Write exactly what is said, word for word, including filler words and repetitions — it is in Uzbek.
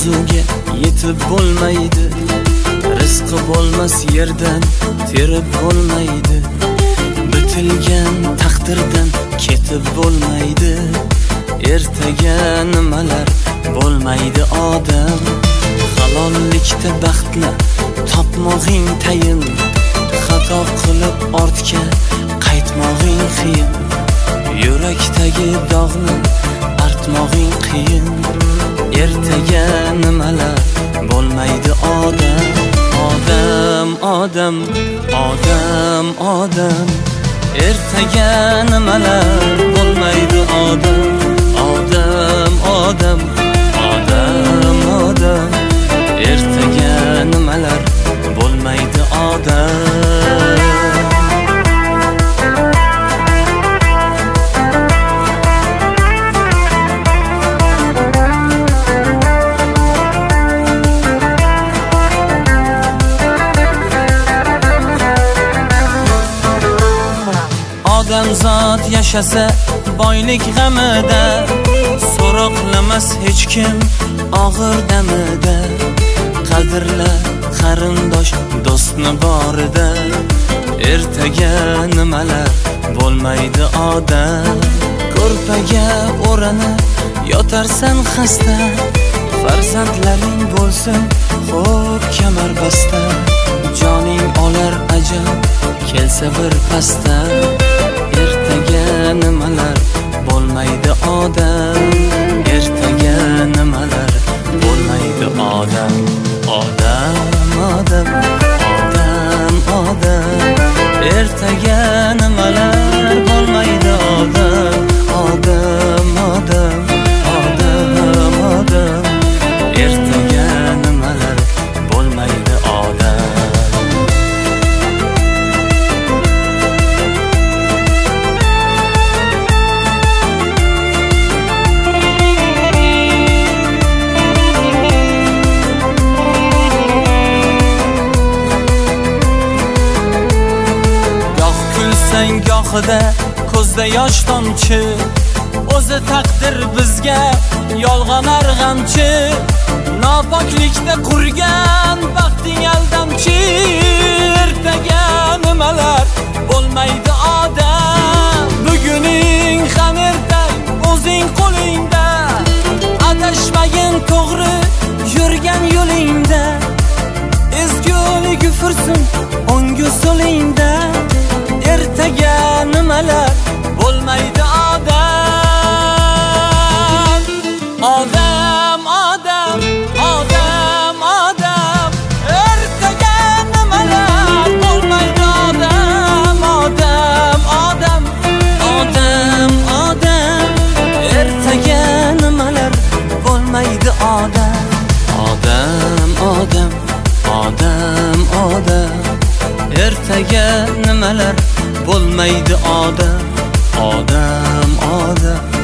orzuga yetib bo'lmaydi. Rizqi bo'lmas yerdan terib bo'lmaydi. Bitilgan taqdirdan ketib bo'lmaydi. Ertaga nimalar bo'lmaydi odam. Halollikda baxtni topmog'ing tayin. Xato qilib ortga qaytmog'ing qiyin. Yurakdagi dog'ni artmog'ing qiyin. Ertaga nimalar bo'lmaydi odam. Odam, odam, odam, odam. Ertaga nimalar bo'lmaydi odam. Odam, odam, odam, odam. Ertaga nimalar bo'lmaydi odam. Odamzod yashasa boylik g'amida, so'roqlamas hech kim og'ir damida. Qadrla qarindosh do'stni borida. Ertaga nimalar bo'lmaydi odam. Ko'rpaga o'ranib yotarsan xasta. Farzandlaring bo'lsin xo'p kamarbasta. Joning olar ajal kelsa bir pasta. Ertaga nimalar bo'lmaydi odam. Ertaga nimalar bo'lmaydi odam. Odam, odam, odam, odam. Ertaga nimalar bo'lmaydi odam. Odam, odam, odam, odam. Ertaga nimalar bo'lmaydi odam. Gohida ko'zda yosh tomchi. O'zi taqdir bizga yolg'on arg'amchi. Nopoklikda qurgan baxting aldamchi. Ertaga nimalar bo'lmaydi odam. Buguning ham ertang o'zing qo'lingda. Adashmagin to'g'ri yurgan yo'lingda. Ezgulik fursun o'ngu so'lingda. Ertaga nimalar bo'lmaydi odam. Odam, odam, odam, odam. Ertaga nimalar bo'lmaydi odam. Odam, odam, odam, odam. Ertaga nimalar bo'lmaydi odam. Odam, odam, odam, odam. Ertaga nimalar bo'lmaydi odam. Odam, odam.